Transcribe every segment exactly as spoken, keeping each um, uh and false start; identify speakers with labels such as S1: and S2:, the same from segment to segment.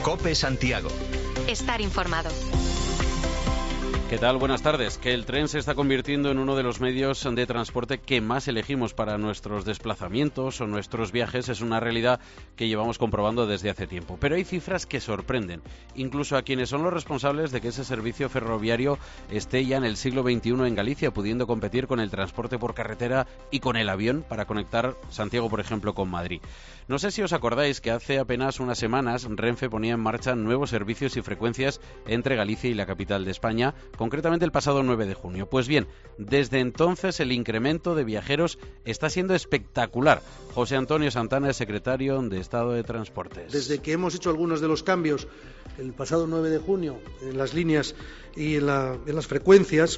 S1: COPE Santiago.
S2: Estar informado.
S3: ¿Qué tal? Buenas tardes. Que el tren se está convirtiendo en uno de los medios de transporte que más elegimos para nuestros desplazamientos o nuestros viajes es una realidad que llevamos comprobando desde hace tiempo. Pero hay cifras que sorprenden, incluso a quienes son los responsables de que ese servicio ferroviario esté ya en el siglo veintiuno en Galicia, pudiendo competir con el transporte por carretera y con el avión para conectar Santiago, por ejemplo, con Madrid. No sé si os acordáis que hace apenas unas semanas Renfe ponía en marcha nuevos servicios y frecuencias entre Galicia y la capital de España, concretamente el pasado nueve de junio. Pues bien, desde entonces el incremento de viajeros está siendo espectacular. José Antonio Santana es secretario de Estado de Transportes.
S4: Desde que hemos hecho algunos de los cambios el pasado nueve de junio en las líneas y en, la, en las frecuencias,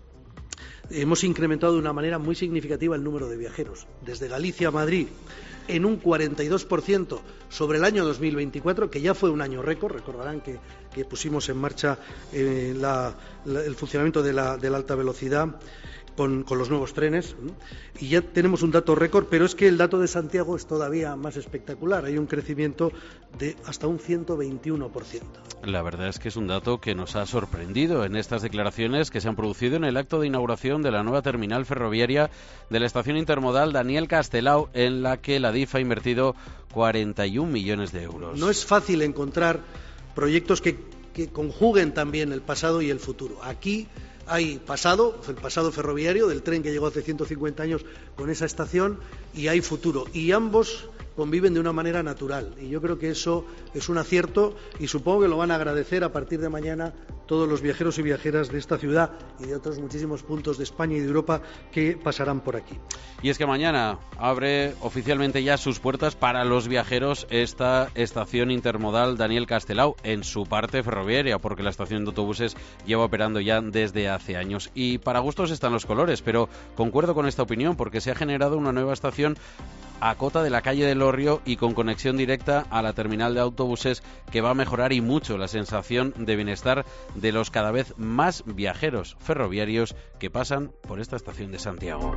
S4: hemos incrementado de una manera muy significativa el número de viajeros. Desde Galicia a Madrid, en un cuarenta y dos por ciento sobre el año dos mil veinticuatro, que ya fue un año récord. Recordarán que, que pusimos en marcha eh, la, la, el funcionamiento de la, de la alta velocidad con, con los nuevos trenes, y ya tenemos un dato récord, pero es que el dato de Santiago es todavía más espectacular. Hay un crecimiento de hasta un ciento veintiuno por ciento.
S3: La verdad es que es un dato que nos ha sorprendido en estas declaraciones que se han producido en el acto de inauguración de la nueva terminal ferroviaria de la estación intermodal Daniel Castelao, en la que la D I F ha invertido cuarenta y un millones de euros.
S4: No es fácil encontrar proyectos que, que conjuguen también el pasado y el futuro. Aquí hay pasado, el pasado ferroviario del tren que llegó hace ciento cincuenta años con esa estación, y hay futuro, y ambos conviven de una manera natural, y yo creo que eso es un acierto, y supongo que lo van a agradecer a partir de mañana todos los viajeros y viajeras de esta ciudad y de otros muchísimos puntos de España y de Europa que pasarán por aquí.
S3: Y es que mañana abre oficialmente ya sus puertas para los viajeros esta estación intermodal Daniel Castelao en su parte ferroviaria, porque la estación de autobuses lleva operando ya desde hace años. Y para gustos están los colores, pero concuerdo con esta opinión porque se ha generado una nueva estación a cota de la calle del Orrio y con conexión directa a la terminal de autobuses, que va a mejorar y mucho la sensación de bienestar de los cada vez más viajeros ferroviarios que pasan por esta estación de Santiago.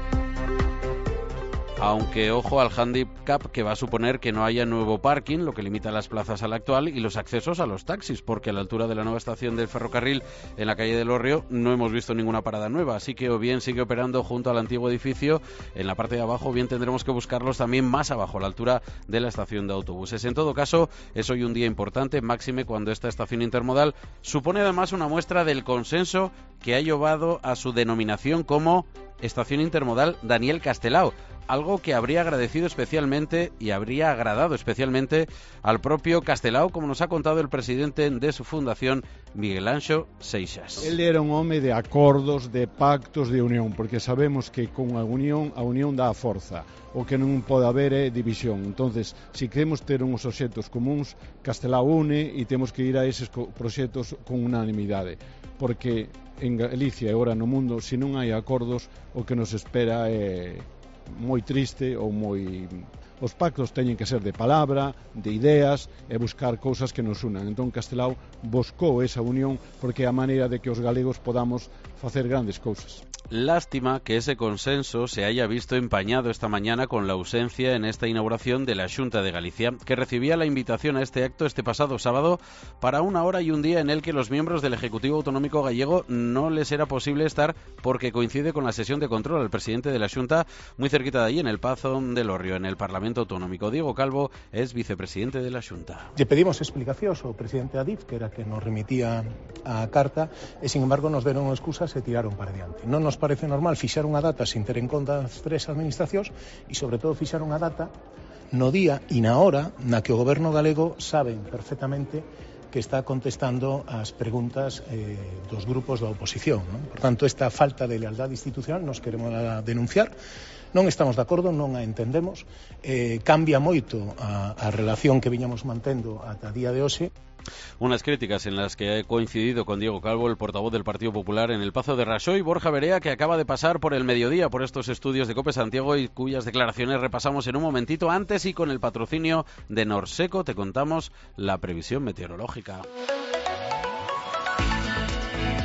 S3: Aunque ojo al hándicap que va a suponer que no haya nuevo parking, lo que limita las plazas al actual y los accesos a los taxis, porque a la altura de la nueva estación del ferrocarril en la calle del Orrio no hemos visto ninguna parada nueva, así que o bien sigue operando junto al antiguo edificio en la parte de abajo, o bien tendremos que buscarlos también más abajo, a la altura de la estación de autobuses. En todo caso, es hoy un día importante, máxime cuando esta estación intermodal supone además una muestra del consenso que ha llevado a su denominación como Estación Intermodal Daniel Castelao, algo que habría agradecido especialmente y habría agradado especialmente al propio Castelao, como nos ha contado el presidente de su fundación, Miguel Anxo Seixas.
S5: Él era un home de acordos, de pactos, de unión, porque sabemos que con a unión, a unión dá a forza, o que non pode haber é división. Entonces, se queremos ter uns obxectos comuns, Castelao une e temos que ir a eses proxectos con unanimidade, porque en Galicia e agora no mundo, se non hai acordos, o que nos espera é moi triste ou moi... Os pactos teñen que ser de palabra, de ideas e buscar cousas que nos unan. Entón Castelao buscou esa unión porque é a maneira de que os galegos podamos facer grandes cousas.
S3: Lástima que ese consenso se haya visto empañado esta mañana con la ausencia en esta inauguración de la Xunta de Galicia, que recibía la invitación a este acto este pasado sábado para una hora y un día en el que los miembros del Ejecutivo Autonómico gallego no les era posible estar porque coincide con la sesión de control al presidente de la Xunta muy cerquita de allí, en el Pazo del Orrio, en el Parlamento Autonómico. Diego Calvo es vicepresidente de la Xunta.
S6: Lle pedimos explicacións ao presidente da D I F, que era que nos remitía a carta, e sin embargo nos deron excusas e tiraron para diante. Non nos parece normal fixar unha data sin ter en conta as tres administracións e, sobre todo, fixar unha data no día e na hora na que o goberno galego saben perfectamente que está contestando as preguntas eh, dos grupos da oposición, non? Por tanto, esta falta de lealdade institucional nos queremos denunciar. Non estamos de acordo, non a entendemos, eh, cambia moito a, a relación que viñamos mantendo ata día de hoxe.
S3: Unas críticas en las que ha coincidido con Diego Calvo, el portavoz del Partido Popular en el Pazo de Raxoi, Borja Verea, que acaba de pasar por el mediodía por estos estudios de COPE Santiago y cuyas declaraciones repasamos en un momentito. Antes, y con el patrocinio de Norseco, te contamos la previsión meteorológica.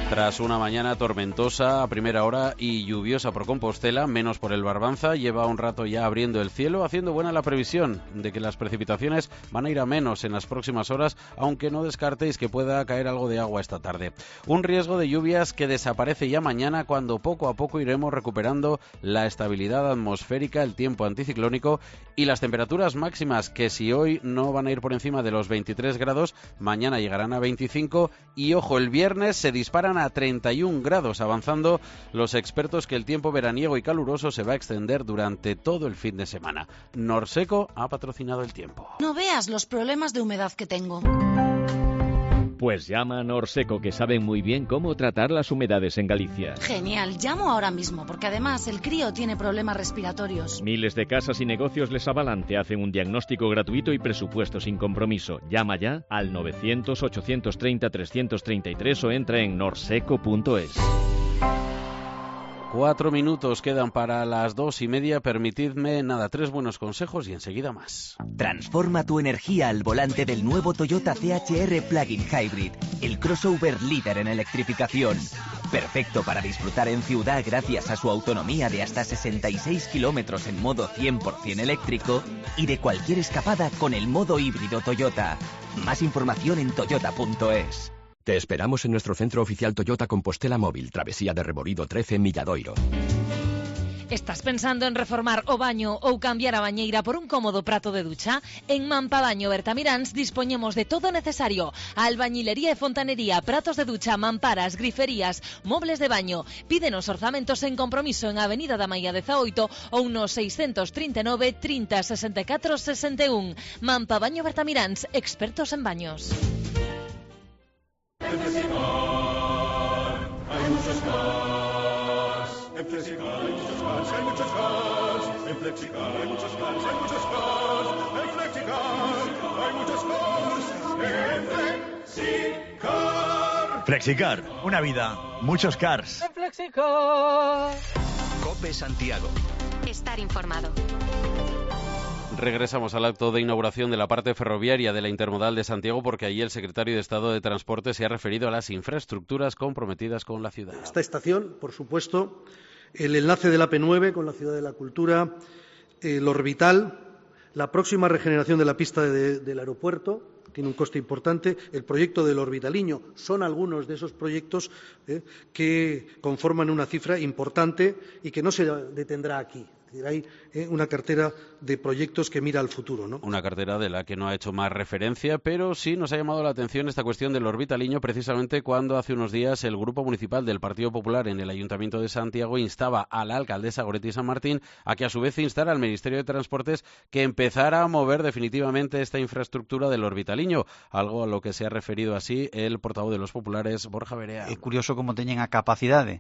S3: Tras una mañana tormentosa a primera hora y lluviosa por Compostela, menos por el Barbanza, lleva un rato ya abriendo el cielo, haciendo buena la previsión de que las precipitaciones van a ir a menos en las próximas horas, aunque no descartéis que pueda caer algo de agua esta tarde. Un riesgo de lluvias que desaparece ya mañana, cuando poco a poco iremos recuperando la estabilidad atmosférica, el tiempo anticiclónico y las temperaturas máximas, que si hoy no van a ir por encima de los veintitrés grados, mañana llegarán a veinticinco y, ojo, el viernes se disparan a treinta y un grados, avanzando los expertos que el tiempo veraniego y caluroso se va a extender durante todo el fin de semana. Norseco ha patrocinado el tiempo.
S1: No veas los problemas de humedad que tengo.
S2: Pues llama a Norseco, que saben muy bien cómo tratar las humedades en Galicia.
S1: Genial, llamo ahora mismo, porque además el crío tiene problemas respiratorios.
S2: Miles de casas y negocios les avalan, te hacen un diagnóstico gratuito y presupuesto sin compromiso. Llama ya al novecientos, ochocientos treinta, trescientos treinta y tres o entra en norseco punto es.
S3: Cuatro minutos quedan para las dos y media. Permitidme, nada, tres buenos consejos y enseguida más.
S7: Transforma tu energía al volante del nuevo Toyota C H R Plug-in Hybrid, el crossover líder en electrificación. Perfecto para disfrutar en ciudad gracias a su autonomía de hasta sesenta y seis kilómetros en modo cien por ciento eléctrico y de cualquier escapada con el modo híbrido Toyota. Más información en toyota punto es.
S8: Te esperamos en nuestro centro oficial Toyota Compostela Móvil, Travesía de Reborido trece, Milladoiro.
S9: Estás pensando en reformar o baño ou cambiar a bañeira por un cómodo prato de ducha? En Mampabaño Bertamiráns dispoñemos de todo necesario: albañilería e fontanería, pratos de ducha, mamparas, griferías, mobles de baño. Pídenos orzamentos en compromiso en Avenida da Maia dezaoito ou no seiscentos trinta e nove, trinta, sesenta e catro, sesenta e un. Mampabaño Bertamiráns, expertos en baños.
S10: En Flexicar hay muchos cars. En Flexicar hay muchos cars, hay muchos cars. En Flexicar hay muchos cars, hay muchos cars. En Flexicar hay muchos cars. En Flexicar.
S11: Flexicar, una vida, muchos cars.
S12: En Flexicar.
S8: COPE Santiago.
S13: Estar informado.
S3: Regresamos al acto de inauguración de la parte ferroviaria de la Intermodal de Santiago, porque allí el secretario de Estado de Transporte se ha referido a las infraestructuras comprometidas con la ciudad.
S4: Esta estación, por supuesto, el enlace de la P nueve con la Ciudad de la Cultura, el orbital, la próxima regeneración de la pista de, del aeropuerto, tiene un coste importante, el proyecto del Orbitaliño, son algunos de esos proyectos eh, que conforman una cifra importante y que no se detendrá aquí. Hay eh, una cartera de proyectos que mira al futuro, ¿no?
S3: Una cartera de la que no ha hecho más referencia, pero sí nos ha llamado la atención esta cuestión del Orbitaliño, precisamente cuando hace unos días el Grupo Municipal del Partido Popular en el Ayuntamiento de Santiago instaba a la alcaldesa Goretti San Martín a que a su vez instara al Ministerio de Transportes que empezara a mover definitivamente esta infraestructura del Orbitaliño, algo a lo que se ha referido así el portavoz de los populares, Borja Verea.
S14: É curioso como teñen a capacidade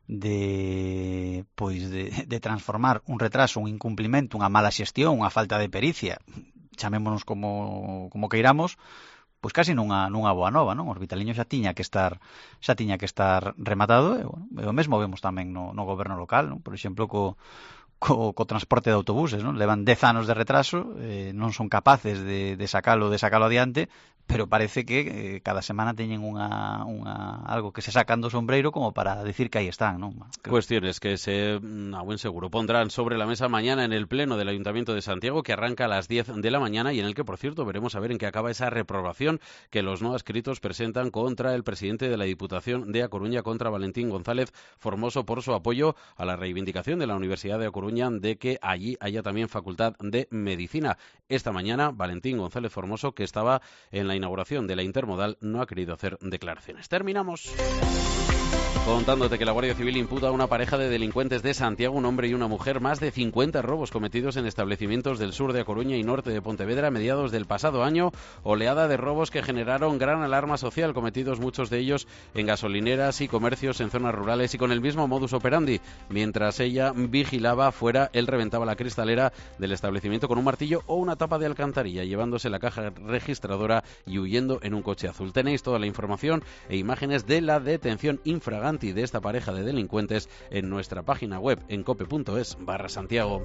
S14: de pois de, de transformar un retraso, un incumplimento, unha mala xestión, unha falta de pericia, chamémonos como como queiramos, pois casi nunha nunha boa nova, non? O Orbitaliño xa tiña que estar xa tiña que estar rematado, e bueno, e o mesmo vemos tamén no no goberno local, non? Por exemplo, co co, co transporte de autobuses, non? Levan dez anos de retraso, eh, non son capaces de, de sacalo de sacalo adiante, pero parece que eh, cada semana teñen unha, unha algo que se sacan do sombreiro como para decir que aí están, non?
S3: Creo. Cuestiones que se, a buen seguro, pondrán sobre la mesa mañana en el Pleno del Ayuntamiento de Santiago, que arranca a las diez de la mañana y en el que, por cierto, veremos a ver en qué acaba esa reprobación que los no adscritos presentan contra el presidente de la Diputación de A Coruña, contra Valentín González Formoso, por su apoyo a la reivindicación de la Universidad de A Coruña de que allí haya también facultad de medicina. Esta mañana, Valentín González Formoso, que estaba en la inauguración de la Intermodal, no ha querido hacer declaraciones. Terminamos contándote que la Guardia Civil imputa a una pareja de delincuentes de Santiago, un hombre y una mujer, más de cincuenta robos cometidos en establecimientos del sur de A Coruña y norte de Pontevedra a mediados del pasado año, oleada de robos que generaron gran alarma social, cometidos muchos de ellos en gasolineras y comercios en zonas rurales y con el mismo modus operandi. Mientras ella vigilaba fuera, él reventaba la cristalera del establecimiento con un martillo o una tapa de alcantarilla, llevándose la caja registradora y huyendo en un coche azul. Tenéis toda la información e imágenes de la detención infraganti de esta pareja de delincuentes en nuestra página web en cope punto es barra Santiago.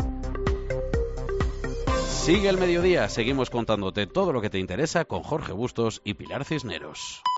S3: Sigue el mediodía, seguimos contándote todo lo que te interesa con Jorge Bustos y Pilar Cisneros.